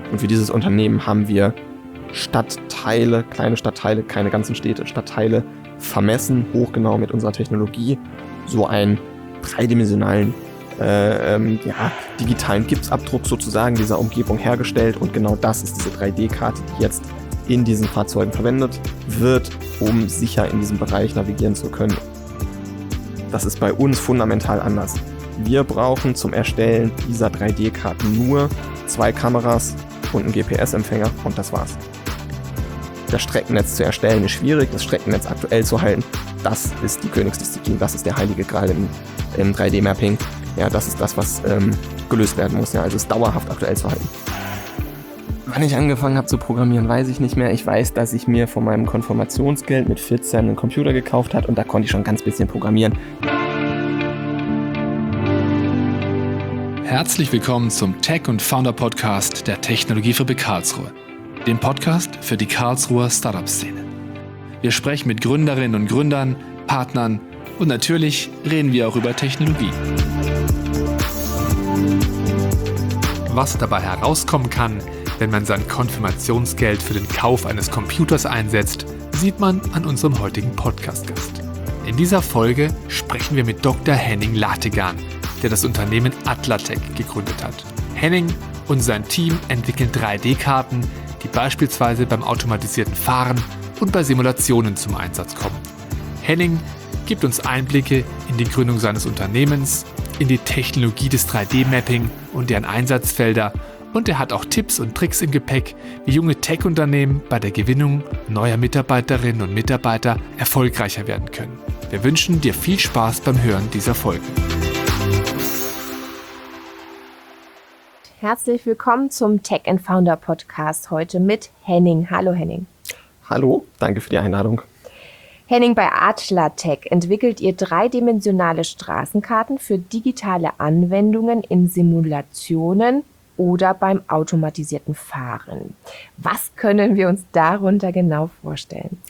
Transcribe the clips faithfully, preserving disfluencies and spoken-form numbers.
Und für dieses Unternehmen haben wir Stadtteile, kleine Stadtteile, keine ganzen Städte, Stadtteile vermessen, hochgenau mit unserer Technologie, so einen dreidimensionalen, äh, ähm, ja, digitalen Gipsabdruck sozusagen dieser Umgebung hergestellt. Und genau das ist diese drei D-Karte, die jetzt in diesen Fahrzeugen verwendet wird, um sicher in diesem Bereich navigieren zu können. Das ist bei uns fundamental anders. Wir brauchen zum Erstellen dieser drei D-Karten nur zwei Kameras und einen G P S-Empfänger und das war's. Das Streckennetz zu erstellen ist schwierig, das Streckennetz aktuell zu halten, das ist die Königsdisziplin, das ist der heilige Gral im, im drei D-Mapping. Ja, das ist das, was ähm, gelöst werden muss, ja, also es dauerhaft aktuell zu halten. Wann ich angefangen habe zu programmieren, weiß ich nicht mehr. Ich weiß, dass ich mir von meinem Konfirmationsgeld mit vierzehn einen Computer gekauft habe und da konnte ich schon ganz bisschen programmieren. Herzlich willkommen zum Tech- und Founder-Podcast der Technologiefabrik Karlsruhe, dem Podcast für die Karlsruher Startup-Szene. Wir sprechen mit Gründerinnen und Gründern, Partnern und natürlich reden wir auch über Technologie. Was dabei herauskommen kann, wenn man sein Konfirmationsgeld für den Kauf eines Computers einsetzt, sieht man an unserem heutigen Podcast-Gast. In dieser Folge sprechen wir mit Doktor Henning Lategan, der das Unternehmen Atlatec gegründet hat. Henning und sein Team entwickeln drei D-Karten, die beispielsweise beim automatisierten Fahren und bei Simulationen zum Einsatz kommen. Henning gibt uns Einblicke in die Gründung seines Unternehmens, in die Technologie des drei D-Mapping und deren Einsatzfelder, und er hat auch Tipps und Tricks im Gepäck, wie junge Tech-Unternehmen bei der Gewinnung neuer Mitarbeiterinnen und Mitarbeiter erfolgreicher werden können. Wir wünschen dir viel Spaß beim Hören dieser Folge. Herzlich willkommen zum Tech and Founder Podcast, heute mit Henning. Hallo Henning. Hallo, danke für die Einladung. Henning, bei Atlatec entwickelt ihr dreidimensionale Straßenkarten für digitale Anwendungen in Simulationen oder beim automatisierten Fahren. Was können wir uns darunter genau vorstellen?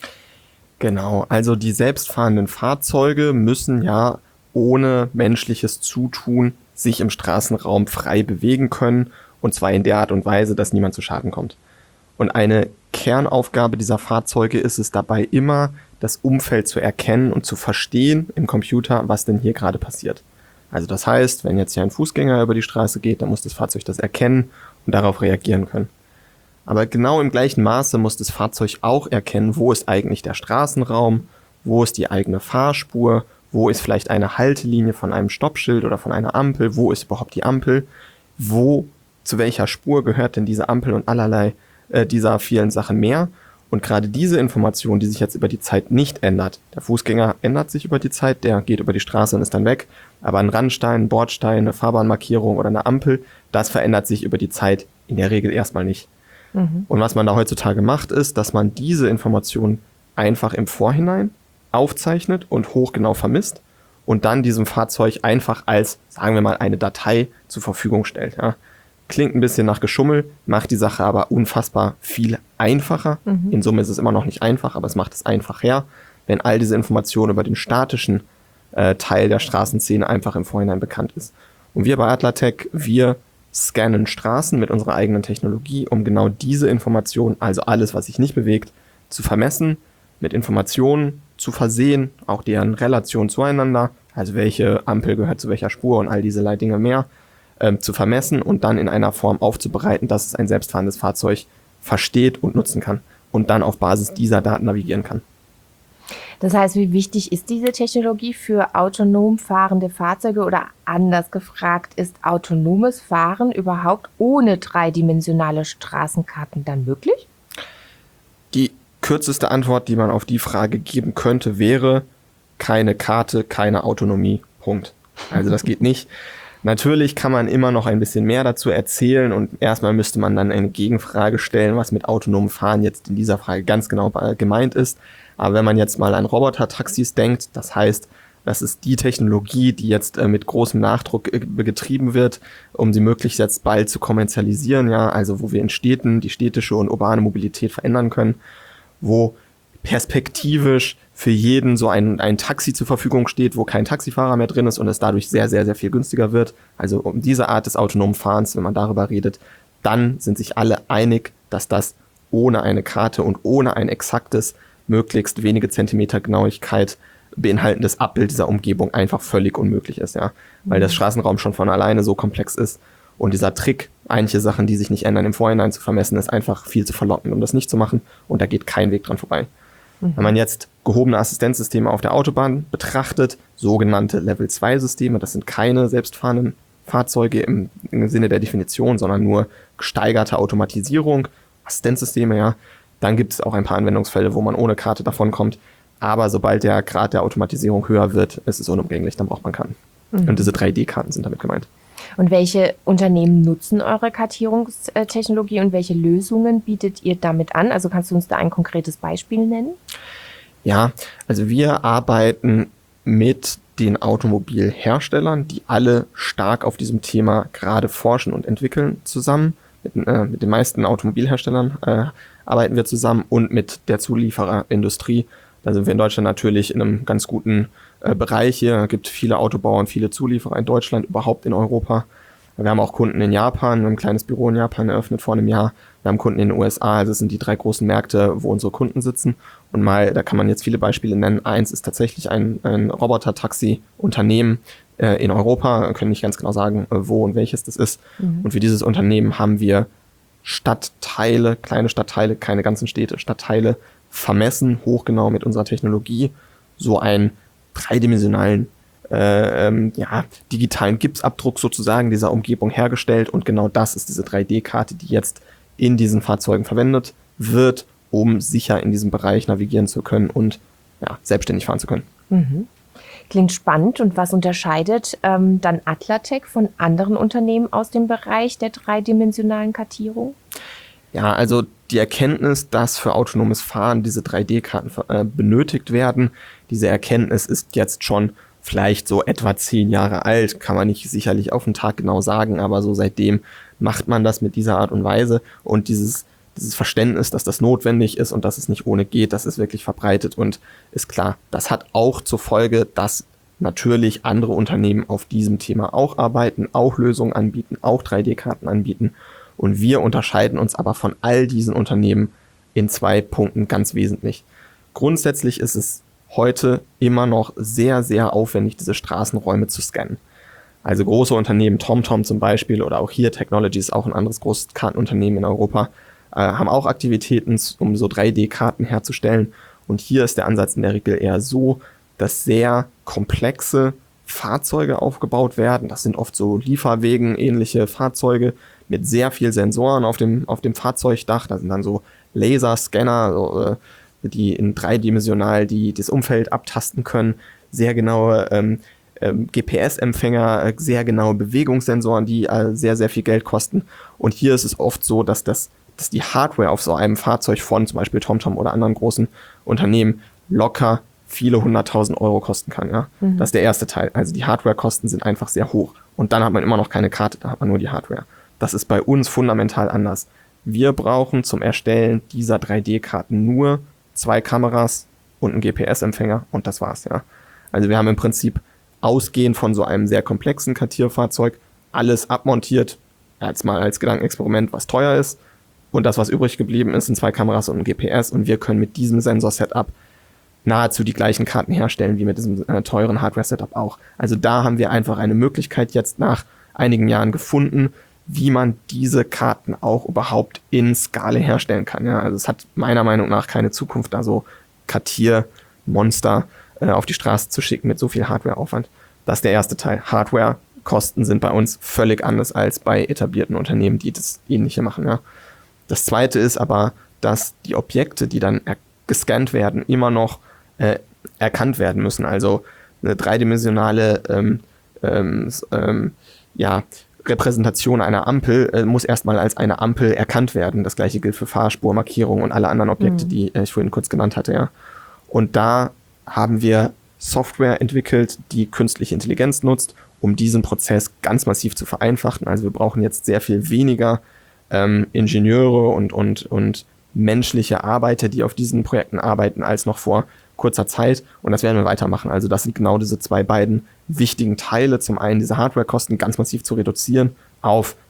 Genau, also die selbstfahrenden Fahrzeuge müssen ja ohne menschliches Zutun sich im Straßenraum frei bewegen können, und zwar in der Art und Weise, dass niemand zu Schaden kommt. Und eine Kernaufgabe dieser Fahrzeuge ist es dabei immer, das Umfeld zu erkennen und zu verstehen im Computer, was denn hier gerade passiert. Also das heißt, wenn jetzt hier ein Fußgänger über die Straße geht, dann muss das Fahrzeug das erkennen und darauf reagieren können. Aber genau im gleichen Maße muss das Fahrzeug auch erkennen, wo ist eigentlich der Straßenraum, wo ist die eigene Fahrspur, wo ist vielleicht eine Haltelinie von einem Stoppschild oder von einer Ampel, wo ist überhaupt die Ampel, wo, zu welcher Spur gehört denn diese Ampel und allerlei äh, dieser vielen Sachen mehr. Und gerade diese Information, die sich jetzt über die Zeit nicht ändert, der Fußgänger ändert sich über die Zeit, der geht über die Straße und ist dann weg, aber ein Randstein, ein Bordstein, eine Fahrbahnmarkierung oder eine Ampel, das verändert sich über die Zeit in der Regel erstmal nicht. Mhm. Und was man da heutzutage macht, ist, dass man diese Information einfach im Vorhinein aufzeichnet und hochgenau vermisst und dann diesem Fahrzeug einfach als, sagen wir mal, eine Datei zur Verfügung stellt. Ja. Klingt ein bisschen nach Geschummel, macht die Sache aber unfassbar viel einfacher. Mhm. In Summe ist es immer noch nicht einfach, aber es macht es einfach her, wenn all diese Informationen über den statischen äh, Teil der Straßenszene einfach im Vorhinein bekannt ist. Und wir bei Atlatec, wir scannen Straßen mit unserer eigenen Technologie, um genau diese Informationen, also alles, was sich nicht bewegt, zu vermessen, mit Informationen zu versehen, auch deren Relation zueinander, also welche Ampel gehört zu welcher Spur und all diese Dinge mehr, ähm, zu vermessen und dann in einer Form aufzubereiten, dass es ein selbstfahrendes Fahrzeug versteht und nutzen kann und dann auf Basis dieser Daten navigieren kann. Das heißt, wie wichtig ist diese Technologie für autonom fahrende Fahrzeuge, oder anders gefragt, ist autonomes Fahren überhaupt ohne dreidimensionale Straßenkarten dann möglich? Die kürzeste Antwort, die man auf die Frage geben könnte, wäre keine Karte, keine Autonomie. Punkt. Also das geht nicht. Natürlich kann man immer noch ein bisschen mehr dazu erzählen und erstmal müsste man dann eine Gegenfrage stellen, was mit autonomem Fahren jetzt in dieser Frage ganz genau gemeint ist. Aber wenn man jetzt mal an Roboter-Taxis denkt, das heißt, das ist die Technologie, die jetzt äh, mit großem Nachdruck äh, getrieben wird, um sie möglichst jetzt bald zu kommerzialisieren, ja, also wo wir in Städten die städtische und urbane Mobilität verändern können, wo perspektivisch für jeden so ein, ein Taxi zur Verfügung steht, wo kein Taxifahrer mehr drin ist und es dadurch sehr, sehr, sehr viel günstiger wird. Also um diese Art des autonomen Fahrens, wenn man darüber redet, dann sind sich alle einig, dass das ohne eine Karte und ohne ein exaktes, möglichst wenige Zentimeter Genauigkeit beinhaltendes Abbild dieser Umgebung einfach völlig unmöglich ist, ja. Weil das Straßenraum schon von alleine so komplex ist und dieser Trick, einige Sachen, die sich nicht ändern, im Vorhinein zu vermessen, ist einfach viel zu verlockend, um das nicht zu machen, und da geht kein Weg dran vorbei. Mhm. Wenn man jetzt gehobene Assistenzsysteme auf der Autobahn betrachtet, sogenannte Level zwei Systeme, das sind keine selbstfahrenden Fahrzeuge im, im Sinne der Definition, sondern nur gesteigerte Automatisierung, Assistenzsysteme, ja, dann gibt es auch ein paar Anwendungsfälle, wo man ohne Karte davonkommt. Aber sobald der Grad der Automatisierung höher wird, ist es unumgänglich, dann braucht man Karten. Mhm. Und diese drei D-Karten sind damit gemeint. Und welche Unternehmen nutzen eure Kartierungstechnologie und welche Lösungen bietet ihr damit an? Also kannst du uns da ein konkretes Beispiel nennen? Ja, also wir arbeiten mit den Automobilherstellern, die alle stark auf diesem Thema gerade forschen und entwickeln, zusammen. Mit, äh, mit den meisten Automobilherstellern äh, arbeiten wir zusammen und mit der Zuliefererindustrie. Da sind wir in Deutschland natürlich in einem ganz guten äh, Bereich hier. Es gibt viele Autobauer und viele Zulieferer in Deutschland, überhaupt in Europa. Wir haben auch Kunden in Japan, wir haben ein kleines Büro in Japan eröffnet vor einem Jahr. Wir haben Kunden in den U S A, also das sind die drei großen Märkte, wo unsere Kunden sitzen. Und mal, da kann man jetzt viele Beispiele nennen. Eins ist tatsächlich ein, ein Roboter-Taxi-Unternehmen äh, in Europa. Wir können nicht ganz genau sagen, äh, wo und welches das ist. Mhm. Und für dieses Unternehmen haben wir Stadtteile, kleine Stadtteile, keine ganzen Städte, Stadtteile vermessen, hochgenau mit unserer Technologie, so einen dreidimensionalen, äh, ähm, ja, digitalen Gipsabdruck sozusagen dieser Umgebung hergestellt, und genau das ist diese drei D-Karte, die jetzt in diesen Fahrzeugen verwendet wird, um sicher in diesem Bereich navigieren zu können und ja, selbstständig fahren zu können. Mhm. Klingt spannend. Und was unterscheidet ähm, dann Atlatec von anderen Unternehmen aus dem Bereich der dreidimensionalen Kartierung? Ja, also die Erkenntnis, dass für autonomes Fahren diese drei D-Karten äh, benötigt werden, diese Erkenntnis ist jetzt schon vielleicht so etwa zehn Jahre alt, kann man nicht sicherlich auf den Tag genau sagen, aber so seitdem macht man das mit dieser Art und Weise, und dieses, dieses Verständnis, dass das notwendig ist und dass es nicht ohne geht, das ist wirklich verbreitet und ist klar. Das hat auch zur Folge, dass natürlich andere Unternehmen auf diesem Thema auch arbeiten, auch Lösungen anbieten, auch drei D-Karten anbieten. Und wir unterscheiden uns aber von all diesen Unternehmen in zwei Punkten ganz wesentlich. Grundsätzlich ist es heute immer noch sehr, sehr aufwendig, diese Straßenräume zu scannen. Also große Unternehmen, TomTom zum Beispiel, oder auch hier Technologies, auch ein anderes großes Kartenunternehmen in Europa, äh, haben auch Aktivitäten, um so drei D-Karten herzustellen. Und hier ist der Ansatz in der Regel eher so, dass sehr komplexe Fahrzeuge aufgebaut werden. Das sind oft so Lieferwegen ähnliche Fahrzeuge mit sehr viel Sensoren auf dem, auf dem Fahrzeugdach. Da sind dann so Laserscanner, so, äh, die in dreidimensional die, das Umfeld abtasten können. Sehr genaue ähm, ähm, G P S-Empfänger, äh, sehr genaue Bewegungssensoren, die äh, sehr, sehr viel Geld kosten. Und hier ist es oft so, dass, das, dass die Hardware auf so einem Fahrzeug von zum Beispiel TomTom oder anderen großen Unternehmen locker viele hunderttausend Euro kosten kann. Ja? Mhm. Das ist der erste Teil. Also die Hardwarekosten sind einfach sehr hoch. Und dann hat man immer noch keine Karte, da hat man nur die Hardware. Das ist bei uns fundamental anders. Wir brauchen zum Erstellen dieser drei D-Karten nur zwei Kameras und einen G P S-Empfänger, und das war's, ja. Also wir haben im Prinzip ausgehend von so einem sehr komplexen Kartierfahrzeug alles abmontiert, jetzt mal als Gedankenexperiment, was teuer ist, und das, was übrig geblieben ist, sind zwei Kameras und ein G P S, und wir können mit diesem Sensor-Setup nahezu die gleichen Karten herstellen wie mit diesem äh, teuren Hardware-Setup auch. Also da haben wir einfach eine Möglichkeit jetzt nach einigen Jahren gefunden, wie man diese Karten auch überhaupt in Skala herstellen kann. Ja, also es hat meiner Meinung nach keine Zukunft, da so Kartiermonster äh, auf die Straße zu schicken mit so viel Hardwareaufwand. Das ist der erste Teil. Hardwarekosten sind bei uns völlig anders als bei etablierten Unternehmen, die das Ähnliche machen. Ja. Das zweite ist aber, dass die Objekte, die dann er- gescannt werden, immer noch äh, erkannt werden müssen. Also eine dreidimensionale ähm, ähm, ähm, ja, Repräsentation einer Ampel äh, muss erstmal als eine Ampel erkannt werden. Das gleiche gilt für Fahrspurmarkierung und alle anderen Objekte, mhm. die äh, ich vorhin kurz genannt hatte. Ja. Und da haben wir Software entwickelt, die künstliche Intelligenz nutzt, um diesen Prozess ganz massiv zu vereinfachen. Also wir brauchen jetzt sehr viel weniger ähm, Ingenieure und, und, und menschliche Arbeiter, die auf diesen Projekten arbeiten, als noch vor kurzer Zeit. Und das werden wir weitermachen. Also das sind genau diese zwei beiden wichtigen Teile. Zum einen diese Hardwarekosten ganz massiv zu reduzieren auf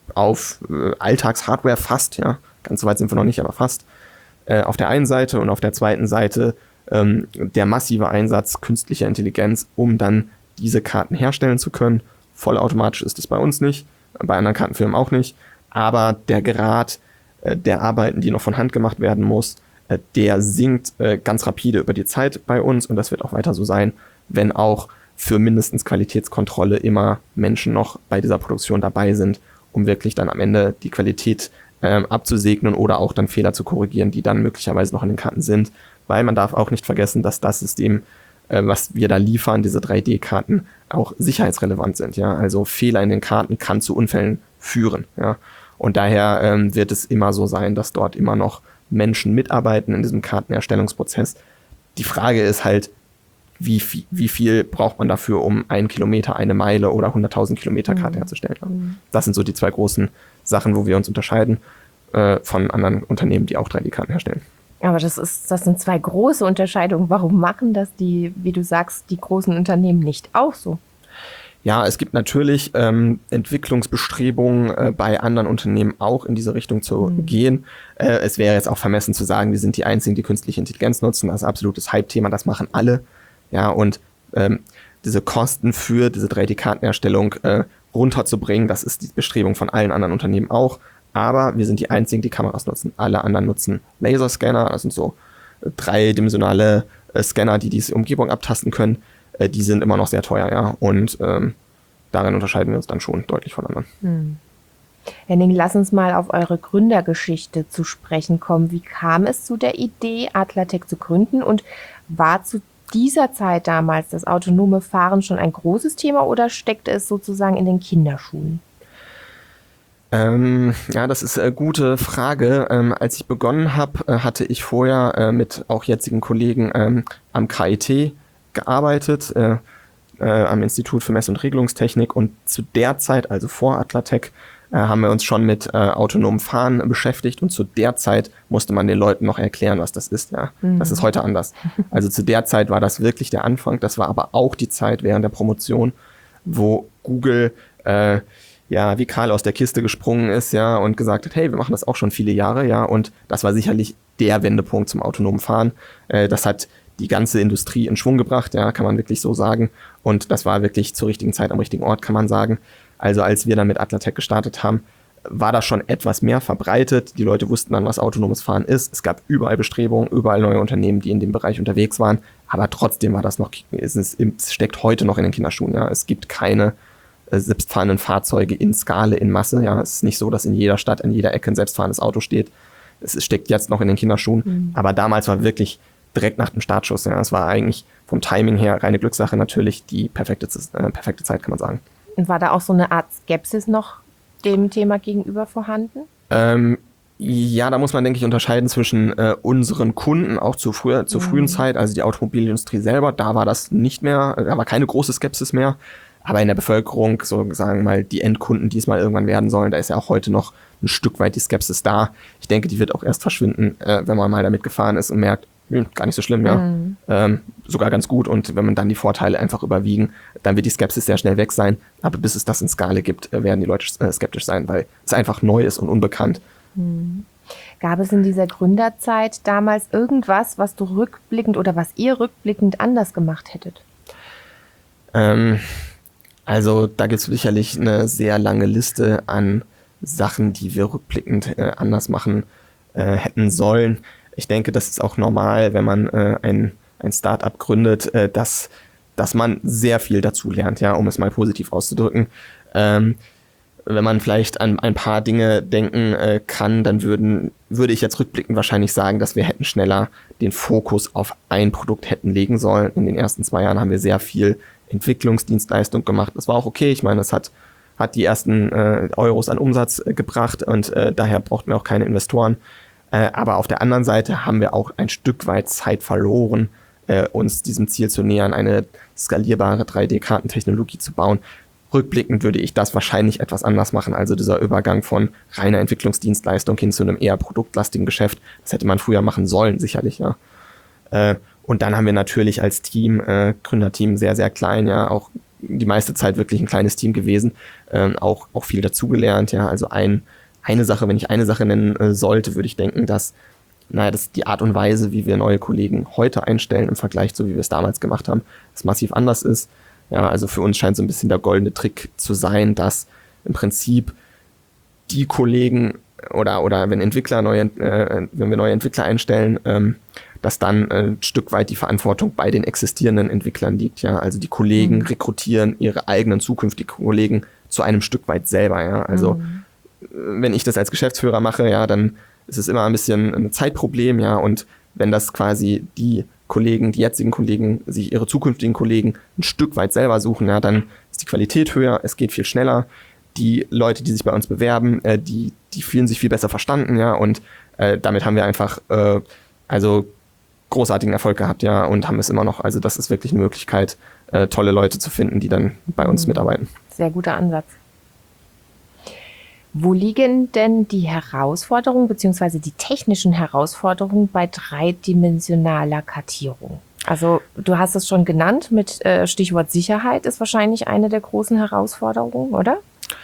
auf äh, Alltagshardware fast, ja, ganz so weit sind wir noch nicht, aber fast, äh, auf der einen Seite und auf der zweiten Seite ähm, der massive Einsatz künstlicher Intelligenz, um dann diese Karten herstellen zu können. Vollautomatisch ist es bei uns nicht, bei anderen Kartenfirmen auch nicht, aber der Grad äh, der Arbeiten, die noch von Hand gemacht werden muss, äh, der sinkt äh, ganz rapide über die Zeit bei uns und das wird auch weiter so sein, wenn auch für mindestens Qualitätskontrolle immer Menschen noch bei dieser Produktion dabei sind, um wirklich dann am Ende die Qualität ähm, abzusegnen oder auch dann Fehler zu korrigieren, die dann möglicherweise noch in den Karten sind. Weil man darf auch nicht vergessen, dass das System, äh, was wir da liefern, diese drei D-Karten, auch sicherheitsrelevant sind. Ja? Also Fehler in den Karten kann zu Unfällen führen. Ja? Und daher ähm, wird es immer so sein, dass dort immer noch Menschen mitarbeiten in diesem Kartenerstellungsprozess. Die Frage ist halt, Wie viel, wie viel braucht man dafür, um einen Kilometer, eine Meile oder hunderttausend Kilometer Karte mhm. herzustellen? Mhm. Das sind so die zwei großen Sachen, wo wir uns unterscheiden äh, von anderen Unternehmen, die auch drei D-Karten herstellen. Aber das ist, das sind zwei große Unterscheidungen. Warum machen das die, wie du sagst, die großen Unternehmen nicht auch so? Ja, es gibt natürlich ähm, Entwicklungsbestrebungen äh, bei anderen Unternehmen auch in diese Richtung zu mhm. gehen. Äh, es wäre jetzt auch vermessen zu sagen, wir sind die Einzigen, die künstliche Intelligenz nutzen. Das ist ein absolutes Hype-Thema, das machen alle. Ja, und ähm, diese Kosten für diese drei D-Kartenerstellung äh, runterzubringen, das ist die Bestrebung von allen anderen Unternehmen auch. Aber wir sind die Einzigen, die Kameras nutzen. Alle anderen nutzen Laserscanner, das sind so äh, dreidimensionale äh, Scanner, die diese Umgebung abtasten können. Äh, die sind immer noch sehr teuer, ja. Und ähm, darin unterscheiden wir uns dann schon deutlich von anderen. Hm. Henning, lass uns mal auf eure Gründergeschichte zu sprechen kommen. Wie kam es zu der Idee, Adlertech zu gründen und war zu dieser Zeit damals das autonome Fahren schon ein großes Thema oder steckte es sozusagen in den Kinderschuhen? Ähm, ja, das ist eine gute Frage. Ähm, als ich begonnen habe, äh, hatte ich vorher äh, mit auch jetzigen Kollegen ähm, am K I T gearbeitet, äh, äh, am Institut für Mess- und Regelungstechnik, und zu der Zeit, also vor Adlertech, äh, haben wir uns schon mit äh, autonomem Fahren beschäftigt, und zu der Zeit musste man den Leuten noch erklären, was das ist. Ja, mhm. Das ist heute anders. Also zu der Zeit war das wirklich der Anfang. Das war aber auch die Zeit während der Promotion, wo Google äh, ja wie Karl aus der Kiste gesprungen ist, ja, und gesagt hat, hey, wir machen das auch schon viele Jahre, ja, und das war sicherlich der Wendepunkt zum autonomen Fahren. Äh, das hat die ganze Industrie in Schwung gebracht, ja, kann man wirklich so sagen. Und das war wirklich zur richtigen Zeit am richtigen Ort, kann man sagen. Also als wir dann mit Adlertech gestartet haben, war das schon etwas mehr verbreitet. Die Leute wussten dann, was autonomes Fahren ist. Es gab überall Bestrebungen, überall neue Unternehmen, die in dem Bereich unterwegs waren. Aber trotzdem war das noch, es, ist, es steckt heute noch in den Kinderschuhen. Ja. Es gibt keine äh, selbstfahrenden Fahrzeuge in Skala, in Masse. Ja. Es ist nicht so, dass in jeder Stadt, in jeder Ecke ein selbstfahrendes Auto steht. Es steckt jetzt noch in den Kinderschuhen. Mhm. Aber damals war wirklich direkt nach dem Startschuss. Ja. Es war eigentlich vom Timing her reine Glückssache, natürlich die perfekte, äh, perfekte Zeit, kann man sagen. Und war da auch so eine Art Skepsis noch dem Thema gegenüber vorhanden? Ähm, ja, da muss man, denke ich, unterscheiden zwischen äh, unseren Kunden, auch zu früher, zur mhm. frühen Zeit, also die Automobilindustrie selber, da war das nicht mehr, da war keine große Skepsis mehr. Aber in der Bevölkerung, so sagen wir mal, die Endkunden, die es mal irgendwann werden sollen, da ist ja auch heute noch ein Stück weit die Skepsis da. Ich denke, die wird auch erst verschwinden, äh, wenn man mal damit gefahren ist und merkt, hm, gar nicht so schlimm, ja. Mhm. Ähm, sogar ganz gut. Und wenn man dann die Vorteile einfach überwiegen, dann wird die Skepsis sehr schnell weg sein. Aber bis es das in Skala gibt, werden die Leute äh, skeptisch sein, weil es einfach neu ist und unbekannt. Mhm. Gab es in dieser Gründerzeit damals irgendwas, was du rückblickend oder was ihr rückblickend anders gemacht hättet? Ähm, also da gibt es sicherlich eine sehr lange Liste an Sachen, die wir rückblickend äh, anders machen äh, hätten sollen. Ich denke, das ist auch normal, wenn man äh, ein, ein Start-up gründet, äh, dass, dass man sehr viel dazu lernt, ja, um es mal positiv auszudrücken. Ähm, wenn man vielleicht an ein paar Dinge denken äh, kann, dann würden, würde ich jetzt rückblickend wahrscheinlich sagen, dass wir hätten schneller den Fokus auf ein Produkt hätten legen sollen. In den ersten zwei Jahren haben wir sehr viel Entwicklungsdienstleistung gemacht. Das war auch okay. Ich meine, das hat, hat die ersten äh, Euros an Umsatz äh, gebracht, und äh, daher brauchten wir auch keine Investoren. Äh, aber auf der anderen Seite haben wir auch ein Stück weit Zeit verloren, äh, uns diesem Ziel zu nähern, eine skalierbare drei D-Kartentechnologie zu bauen. Rückblickend würde ich das wahrscheinlich etwas anders machen. Also dieser Übergang von reiner Entwicklungsdienstleistung hin zu einem eher produktlastigen Geschäft, das hätte man früher machen sollen, sicherlich, ja. Äh, und dann haben wir natürlich als Team, äh, Gründerteam, sehr, sehr klein, ja, auch die meiste Zeit wirklich ein kleines Team gewesen, ähm, auch, auch viel dazugelernt. Ja, also ein, eine Sache, wenn ich eine Sache nennen äh, sollte, würde ich denken, dass naja, das die Art und Weise, wie wir neue Kollegen heute einstellen im Vergleich zu, wie wir es damals gemacht haben, das massiv anders ist. Ja, also für uns scheint so ein bisschen der goldene Trick zu sein, dass im Prinzip die Kollegen oder, oder wenn Entwickler neue, äh, wenn wir neue Entwickler einstellen, ähm, dass dann äh, ein Stück weit die Verantwortung bei den existierenden Entwicklern liegt. Ja, also die Kollegen mhm. rekrutieren ihre eigenen zukünftigen Kollegen zu einem Stück weit selber. Ja, also mhm. wenn ich das als Geschäftsführer mache, ja, dann ist es immer ein bisschen ein Zeitproblem, ja, und wenn das quasi die Kollegen, die jetzigen Kollegen, sich ihre zukünftigen Kollegen ein Stück weit selber suchen, ja, dann ist die Qualität höher, es geht viel schneller. Die Leute, die sich bei uns bewerben, äh, die, die fühlen sich viel besser verstanden, ja, und äh, damit haben wir einfach, äh, also großartigen Erfolg gehabt, ja, und haben es immer noch. Also das ist wirklich eine Möglichkeit, äh, tolle Leute zu finden, die dann bei uns mhm. mitarbeiten. Sehr guter Ansatz. Wo liegen denn die Herausforderungen bzw. die technischen Herausforderungen bei dreidimensionaler Kartierung? Also du hast es schon genannt, mit äh, Stichwort Sicherheit ist wahrscheinlich eine der großen Herausforderungen, oder?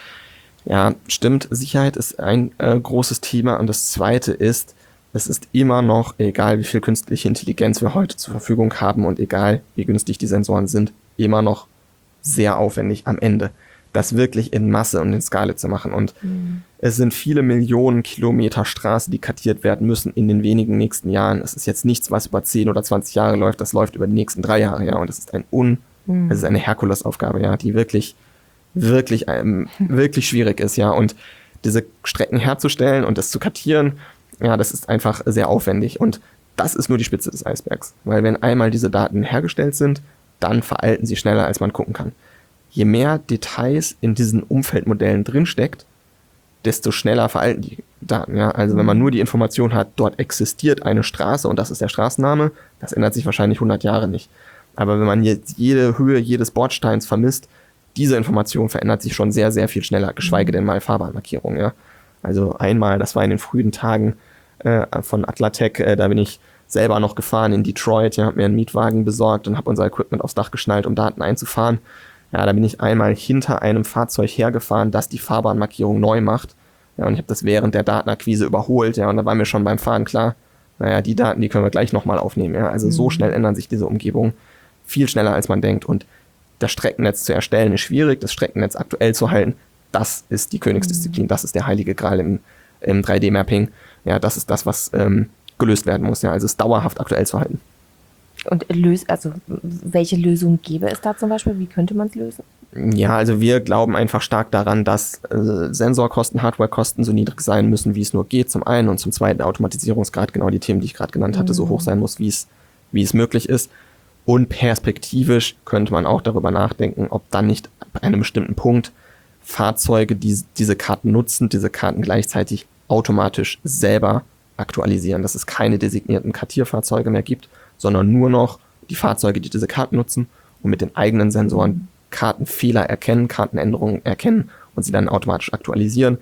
Ja, stimmt. Sicherheit ist ein äh, großes Thema. Und das Zweite ist, es ist immer noch, egal wie viel künstliche Intelligenz wir heute zur Verfügung haben und egal wie günstig die Sensoren sind, immer noch sehr aufwendig am Ende, das wirklich in Masse und in Skala zu machen. Und mhm. es sind viele Millionen Kilometer Straße, die kartiert werden müssen in den wenigen nächsten Jahren. Es ist jetzt nichts, was über zehn oder zwanzig Jahre läuft, das läuft über die nächsten drei Jahre, ja. Und es ist ein un, mhm. es ist eine Herkulesaufgabe, ja, die wirklich, wirklich, ähm, wirklich schwierig ist, ja. Und diese Strecken herzustellen und das zu kartieren, ja, das ist einfach sehr aufwendig. Und das ist nur die Spitze des Eisbergs. Weil wenn einmal diese Daten hergestellt sind, dann veralten sie schneller, als man gucken kann. Je mehr Details in diesen Umfeldmodellen drinsteckt, desto schneller veralten die Daten. Ja? Also wenn man nur die Information hat, dort existiert eine Straße und das ist der Straßenname, das ändert sich wahrscheinlich hundert Jahre nicht. Aber wenn man jetzt jede Höhe jedes Bordsteins vermisst, diese Information verändert sich schon sehr, sehr viel schneller, geschweige denn mal Fahrbahnmarkierung. Ja? Also einmal, das war in den frühen Tagen äh, von Atlatec, äh, da bin ich selber noch gefahren in Detroit, ja, habe mir einen Mietwagen besorgt und habe unser Equipment aufs Dach geschnallt, um Daten einzufahren. Ja, da bin ich einmal hinter einem Fahrzeug hergefahren, das die Fahrbahnmarkierung neu macht. Ja, und ich habe das während der Datenakquise überholt. Ja, und da war mir schon beim Fahren klar, naja, die Daten, die können wir gleich nochmal aufnehmen. Ja, also mhm. so schnell ändern sich diese Umgebungen. Viel schneller, als man denkt. Und das Streckennetz zu erstellen ist schwierig, das Streckennetz aktuell zu halten, das ist die Königsdisziplin, mhm. das ist der heilige Gral im, im drei D Mapping. Ja, das ist das, was ähm, gelöst werden muss. Ja, also es dauerhaft aktuell zu halten. Und löst, also welche Lösung gäbe es da zum Beispiel? Wie könnte man es lösen? Ja, also wir glauben einfach stark daran, dass äh, Sensorkosten, Hardwarekosten so niedrig sein müssen, wie es nur geht, zum einen. Und zum zweiten der Automatisierungsgrad, genau die Themen, die ich gerade genannt hatte, mhm. so hoch sein muss, wie es wie es möglich ist. Und perspektivisch könnte man auch darüber nachdenken, ob dann nicht bei einem bestimmten Punkt Fahrzeuge, die diese Karten nutzen, diese Karten gleichzeitig automatisch selber aktualisieren, dass es keine designierten Kartierfahrzeuge mehr gibt, sondern nur noch die Fahrzeuge, die diese Karten nutzen und mit den eigenen Sensoren Kartenfehler erkennen, Kartenänderungen erkennen und sie dann automatisch aktualisieren.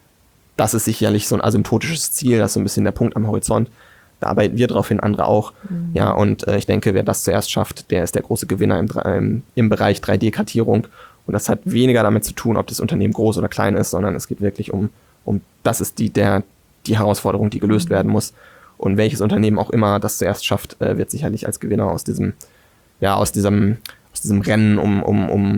Das ist sicherlich so ein asymptotisches Ziel, das ist so ein bisschen der Punkt am Horizont. Da arbeiten wir drauf hin, andere auch. Mhm. Ja, und äh, ich denke, wer das zuerst schafft, der ist der große Gewinner im, im, im Bereich drei D-Kartierung. Und das hat weniger damit zu tun, ob das Unternehmen groß oder klein ist, sondern es geht wirklich um, um das ist die, der, die Herausforderung, die gelöst werden muss. Und welches Unternehmen auch immer das zuerst schafft, äh, wird sicherlich als Gewinner aus diesem, ja, aus diesem, aus diesem Rennen um, um, um,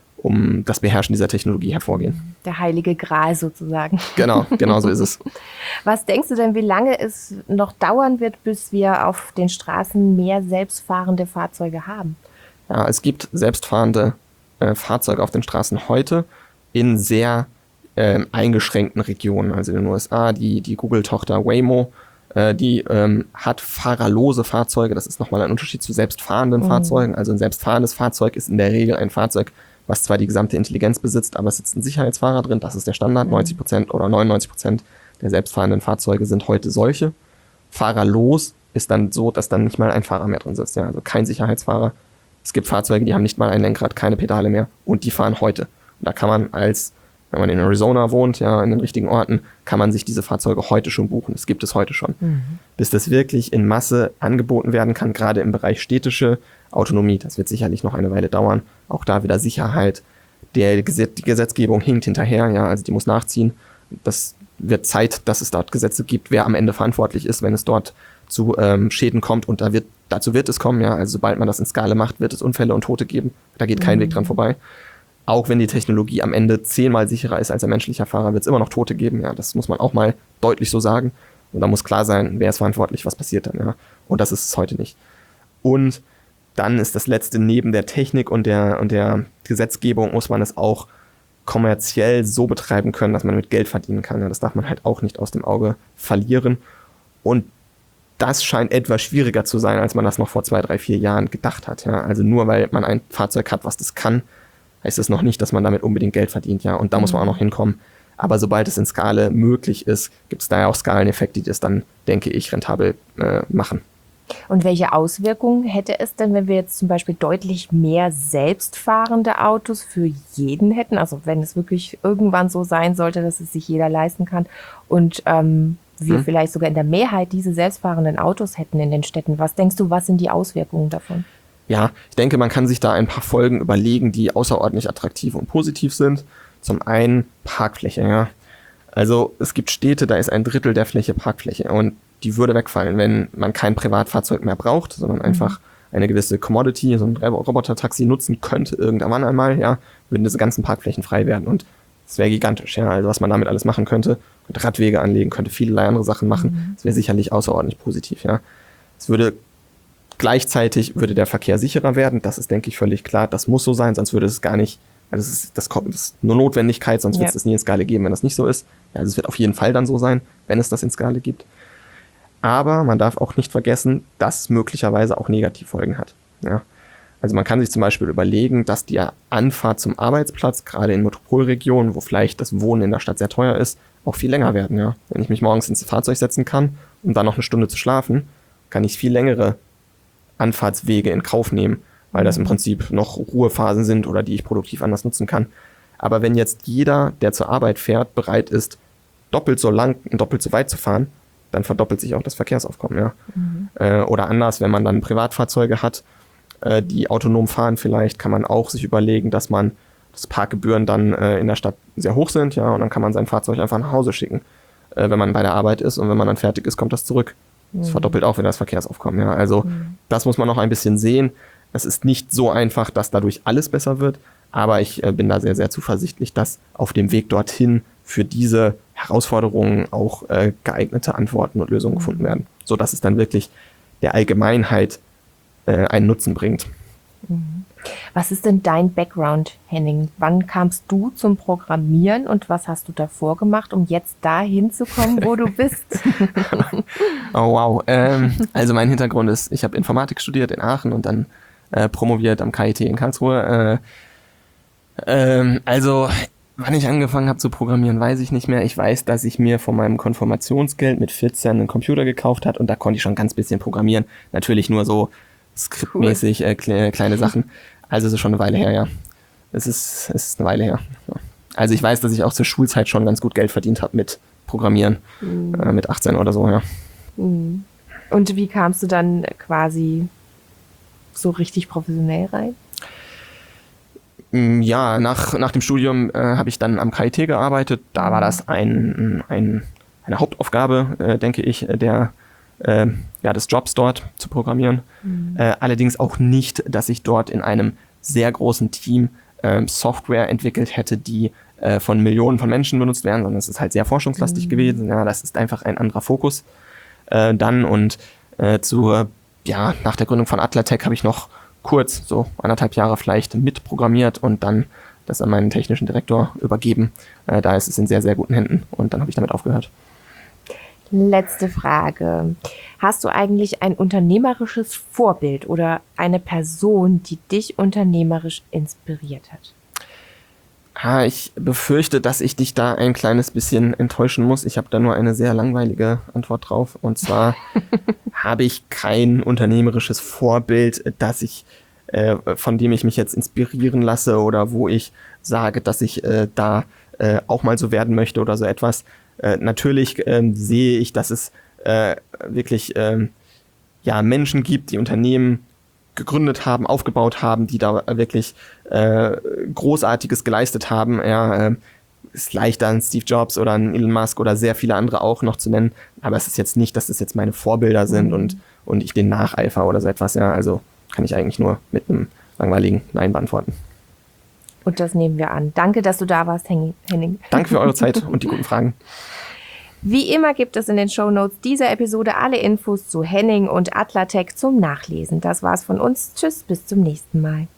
um das Beherrschen dieser Technologie hervorgehen. Der heilige Gral sozusagen. Genau, genau so ist es. Was denkst du denn, wie lange es noch dauern wird, bis wir auf den Straßen mehr selbstfahrende Fahrzeuge haben? Ja, es gibt selbstfahrende äh, Fahrzeuge auf den Straßen heute in sehr äh, eingeschränkten Regionen. Also in den U S A, die, die Google-Tochter Waymo, die ähm, hat fahrerlose Fahrzeuge. Das ist nochmal ein Unterschied zu selbstfahrenden mhm. Fahrzeugen. Also ein selbstfahrendes Fahrzeug ist in der Regel ein Fahrzeug, was zwar die gesamte Intelligenz besitzt, aber es sitzt ein Sicherheitsfahrer drin. Das ist der Standard. Mhm. neunzig Prozent oder neunundneunzig Prozent der selbstfahrenden Fahrzeuge sind heute solche. Fahrerlos ist dann so, dass dann nicht mal ein Fahrer mehr drin sitzt. Ja, also kein Sicherheitsfahrer. Es gibt Fahrzeuge, die haben nicht mal ein Lenkrad, keine Pedale mehr und die fahren heute. Und da kann man als wenn man in Arizona wohnt, ja, in den richtigen Orten, kann man sich diese Fahrzeuge heute schon buchen. Das gibt es heute schon. Mhm. Bis das wirklich in Masse angeboten werden kann, gerade im Bereich städtische Autonomie. Das wird sicherlich noch eine Weile dauern. Auch da wieder Sicherheit. Der Gesetz, die Gesetzgebung hinkt hinterher, ja, also die muss nachziehen. Das wird Zeit, dass es dort Gesetze gibt, wer am Ende verantwortlich ist, wenn es dort zu ähm, Schäden kommt. Und da wird, dazu wird es kommen, ja. Also sobald man das in Skala macht, wird es Unfälle und Tote geben. Da geht kein mhm. Weg dran vorbei. Auch wenn die Technologie am Ende zehnmal sicherer ist als ein menschlicher Fahrer, wird es immer noch Tote geben, ja. Das muss man auch mal deutlich so sagen. Und da muss klar sein, wer ist verantwortlich, was passiert dann, ja. Und das ist es heute nicht. Und dann ist das Letzte, neben der Technik und der, und der Gesetzgebung muss man es auch kommerziell so betreiben können, dass man mit Geld verdienen kann. Ja, das darf man halt auch nicht aus dem Auge verlieren. Und das scheint etwas schwieriger zu sein, als man das noch vor zwei, drei, vier Jahren gedacht hat. Ja. Also nur weil man ein Fahrzeug hat, was das kann, heißt es noch nicht, dass man damit unbedingt Geld verdient. Ja. Und da mhm. muss man auch noch hinkommen. Aber sobald es in Skala möglich ist, gibt es da ja auch Skaleneffekte, die das dann, denke ich, rentabel äh, machen. Und welche Auswirkungen hätte es denn, wenn wir jetzt zum Beispiel deutlich mehr selbstfahrende Autos für jeden hätten? Also wenn es wirklich irgendwann so sein sollte, dass es sich jeder leisten kann und ähm, wir hm. vielleicht sogar in der Mehrheit diese selbstfahrenden Autos hätten in den Städten. Was denkst du, was sind die Auswirkungen davon? Ja, ich denke, man kann sich da ein paar Folgen überlegen, die außerordentlich attraktiv und positiv sind. Zum einen Parkfläche, ja. Also es gibt Städte, da ist ein Drittel der Fläche Parkfläche und die würde wegfallen, wenn man kein Privatfahrzeug mehr braucht, sondern einfach eine gewisse Commodity, so ein Roboter-Taxi nutzen könnte irgendwann einmal, ja, würden diese ganzen Parkflächen frei werden und das wäre gigantisch, ja, also was man damit alles machen könnte, könnte Radwege anlegen, könnte vielerlei andere Sachen machen, das wäre sicherlich außerordentlich positiv, ja. Es würde gleichzeitig würde der Verkehr sicherer werden, das ist, denke ich, völlig klar, das muss so sein, sonst würde es gar nicht, also das ist, das ist nur Notwendigkeit, sonst ja. wird es das nie in Skala geben, wenn das nicht so ist. Ja, also es wird auf jeden Fall dann so sein, wenn es das in Skala gibt. Aber man darf auch nicht vergessen, dass es möglicherweise auch Negativfolgen hat. Ja. Also man kann sich zum Beispiel überlegen, dass die Anfahrt zum Arbeitsplatz, gerade in Metropolregionen, wo vielleicht das Wohnen in der Stadt sehr teuer ist, auch viel länger werden. Ja. Wenn ich mich morgens ins Fahrzeug setzen kann, um dann noch eine Stunde zu schlafen, kann ich viel längere Anfahrtswege in Kauf nehmen, weil das im Prinzip noch Ruhephasen sind oder die ich produktiv anders nutzen kann. Aber wenn jetzt jeder, der zur Arbeit fährt, bereit ist, doppelt so lang und doppelt so weit zu fahren, dann verdoppelt sich auch das Verkehrsaufkommen. Ja. Mhm. Äh, oder anders, wenn man dann Privatfahrzeuge hat, äh, die autonom fahren vielleicht, kann man auch sich überlegen, dass man dass Parkgebühren dann äh, in der Stadt sehr hoch sind, ja, und dann kann man sein Fahrzeug einfach nach Hause schicken, äh, wenn man bei der Arbeit ist und wenn man dann fertig ist, kommt das zurück. Mhm. Das verdoppelt auch wieder das Verkehrsaufkommen. Ja. Also mhm. das muss man noch ein bisschen sehen. Es ist nicht so einfach, dass dadurch alles besser wird, aber ich äh, bin da sehr, sehr zuversichtlich, dass auf dem Weg dorthin für diese Herausforderungen auch äh, geeignete Antworten und Lösungen gefunden werden, sodass es dann wirklich der Allgemeinheit äh, einen Nutzen bringt. Was ist denn dein Background, Henning? Wann kamst du zum Programmieren und was hast du davor gemacht, um jetzt dahin zu kommen, wo du bist? Oh wow, ähm, also mein Hintergrund ist, ich habe Informatik studiert in Aachen und dann äh, promoviert am K I T in Karlsruhe. Äh, ähm, also wann ich angefangen habe zu programmieren, weiß ich nicht mehr. Ich weiß, dass ich mir von meinem Konfirmationsgeld mit vierzehn einen Computer gekauft habe und da konnte ich schon ganz bisschen programmieren. Natürlich nur so skriptmäßig cool. äh, kle- kleine Sachen. Also es ist schon eine Weile her, ja. Es ist, es ist eine Weile her. Ja. Also ich weiß, dass ich auch zur Schulzeit schon ganz gut Geld verdient habe mit Programmieren. Mhm. Äh, mit achtzehn oder so, ja. Mhm. Und wie kamst du dann quasi so richtig professionell rein? Ja, nach, nach dem Studium äh, habe ich dann am K I T gearbeitet. Da war das ein, ein, eine Hauptaufgabe, äh, denke ich, der, äh, ja, des Jobs dort zu programmieren. Mhm. Äh, allerdings auch nicht, dass ich dort in einem sehr großen Team äh, Software entwickelt hätte, die äh, von Millionen von Menschen benutzt werden, sondern es ist halt sehr forschungslastig mhm. gewesen. Ja, das ist einfach ein anderer Fokus. Äh, dann und äh, zu, ja, nach der Gründung von Atlatec habe ich noch kurz, so anderthalb Jahre vielleicht, mitprogrammiert und dann das an meinen technischen Direktor übergeben. Äh, da ist es in sehr, sehr guten Händen und dann habe ich damit aufgehört. Letzte Frage. Hast du eigentlich ein unternehmerisches Vorbild oder eine Person, die dich unternehmerisch inspiriert hat? Ah, ich befürchte, dass ich dich da ein kleines bisschen enttäuschen muss. Ich habe da nur eine sehr langweilige Antwort drauf. Und zwar habe ich kein unternehmerisches Vorbild, das ich, äh, von dem ich mich jetzt inspirieren lasse oder wo ich sage, dass ich äh, da äh, auch mal so werden möchte oder so etwas. Äh, natürlich äh, sehe ich, dass es äh, wirklich äh, ja, Menschen gibt, die Unternehmen gegründet haben, aufgebaut haben, die da wirklich äh, Großartiges geleistet haben. Ja, äh, ist leichter, ein Steve Jobs oder ein Elon Musk oder sehr viele andere auch noch zu nennen. Aber es ist jetzt nicht, dass das jetzt meine Vorbilder sind mhm. und, und ich denen nacheifer oder so etwas. Ja, also kann ich eigentlich nur mit einem langweiligen Nein beantworten. Und das nehmen wir an. Danke, dass du da warst, Henning. Danke für eure Zeit und die guten Fragen. Wie immer gibt es in den Shownotes dieser Episode alle Infos zu Henning und Atlatech zum Nachlesen. Das war's von uns. Tschüss, bis zum nächsten Mal.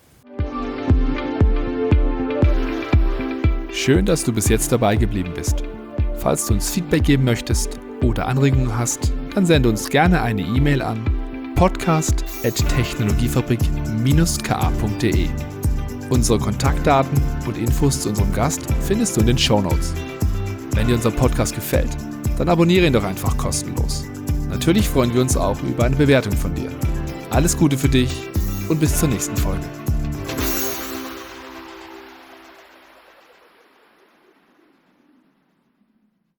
Schön, dass du bis jetzt dabei geblieben bist. Falls du uns Feedback geben möchtest oder Anregungen hast, dann sende uns gerne eine E-Mail an podcast at technologiefabrik dash k a punkt d e. Unsere Kontaktdaten und Infos zu unserem Gast findest du in den Shownotes. Wenn dir unser Podcast gefällt, dann abonniere ihn doch einfach kostenlos. Natürlich freuen wir uns auch über eine Bewertung von dir. Alles Gute für dich und bis zur nächsten Folge.